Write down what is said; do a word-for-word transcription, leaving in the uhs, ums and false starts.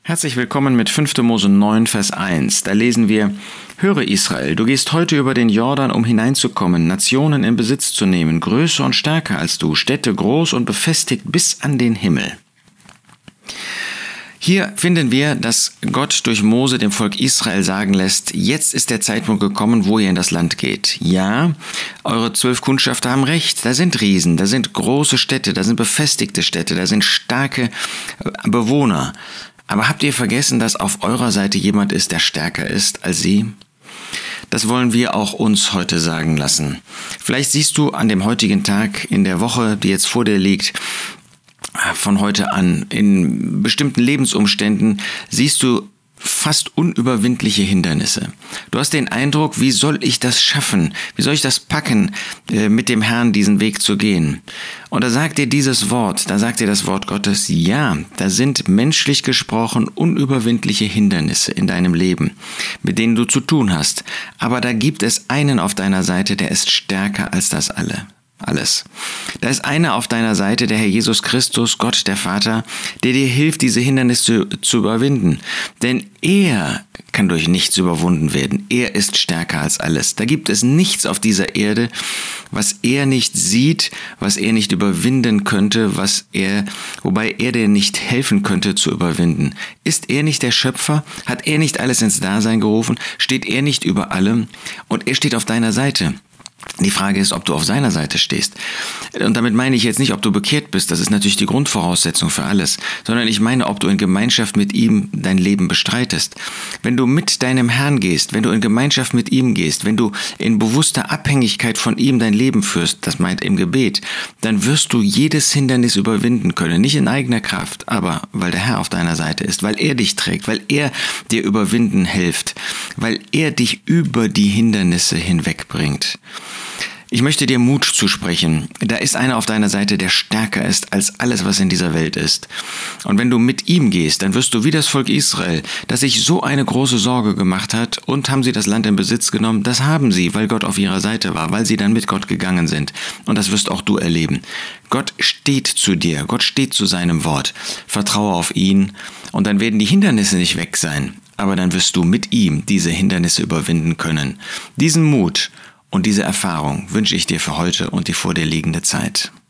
Herzlich willkommen mit fünfter Mose neun, Vers eins. Da lesen wir: Höre Israel, du gehst heute über den Jordan, um hineinzukommen, Nationen in Besitz zu nehmen, größer und stärker als du, Städte groß und befestigt bis an den Himmel. Hier finden wir, dass Gott durch Mose dem Volk Israel sagen lässt: Jetzt ist der Zeitpunkt gekommen, wo ihr in das Land geht. Ja, eure zwölf Kundschafter haben recht, da sind Riesen, da sind große Städte, da sind befestigte Städte, da sind starke Bewohner. Aber habt ihr vergessen, dass auf eurer Seite jemand ist, der stärker ist als sie? Das wollen wir auch uns heute sagen lassen. Vielleicht siehst du an dem heutigen Tag, in der Woche, die jetzt vor dir liegt, von heute an, in bestimmten Lebensumständen, siehst du fast unüberwindliche Hindernisse. Du hast den Eindruck, wie soll ich das schaffen? Wie soll ich das packen, mit dem Herrn diesen Weg zu gehen? Und da sagt dir dieses Wort, da sagt dir das Wort Gottes: Ja, da sind menschlich gesprochen unüberwindliche Hindernisse in deinem Leben, mit denen du zu tun hast. Aber da gibt es einen auf deiner Seite, der ist stärker als das alle. Alles. Da ist einer auf deiner Seite, der Herr Jesus Christus, Gott der Vater, der dir hilft, diese Hindernisse zu, zu überwinden. Denn er kann durch nichts überwunden werden. Er ist stärker als alles. Da gibt es nichts auf dieser Erde, was er nicht sieht, was er nicht überwinden könnte, was er, wobei er dir nicht helfen könnte zu überwinden. Ist er nicht der Schöpfer? Hat er nicht alles ins Dasein gerufen? Steht er nicht über allem? Und er steht auf deiner Seite. Die Frage ist, ob du auf seiner Seite stehst. Und damit meine ich jetzt nicht, ob du bekehrt bist, das ist natürlich die Grundvoraussetzung für alles, sondern ich meine, ob du in Gemeinschaft mit ihm dein Leben bestreitest. Wenn du mit deinem Herrn gehst, wenn du in Gemeinschaft mit ihm gehst, wenn du in bewusster Abhängigkeit von ihm dein Leben führst, das meint im Gebet, dann wirst du jedes Hindernis überwinden können. Nicht in eigener Kraft, aber weil der Herr auf deiner Seite ist, weil er dich trägt, weil er dir überwinden hilft, weil er dich über die Hindernisse hinwegbringt. Ich möchte dir Mut zusprechen. Da ist einer auf deiner Seite, der stärker ist als alles, was in dieser Welt ist. Und wenn du mit ihm gehst, dann wirst du wie das Volk Israel, das sich so eine große Sorge gemacht hat, und haben sie das Land in Besitz genommen? Das haben sie, weil Gott auf ihrer Seite war, weil sie dann mit Gott gegangen sind. Und das wirst auch du erleben. Gott steht zu dir, Gott steht zu seinem Wort. Vertraue auf ihn, und dann werden die Hindernisse nicht weg sein. Aber dann wirst du mit ihm diese Hindernisse überwinden können. Diesen Mut und diese Erfahrung wünsche ich dir für heute und die vor dir liegende Zeit.